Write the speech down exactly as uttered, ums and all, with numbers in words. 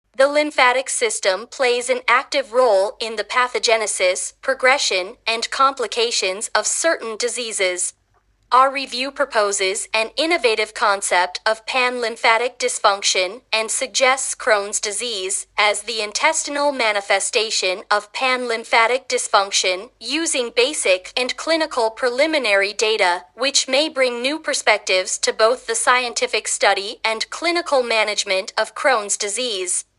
The lymphatic system plays an active role in the pathogenesis, progression, and complications of certain diseases. Our review proposes an innovative concept of pan-lymphatic dysfunction and suggests Crohn's disease as the intestinal manifestation of pan-lymphatic dysfunction using basic and clinical preliminary data, which may bring new perspectives to both the scientific study and clinical management of Crohn's disease.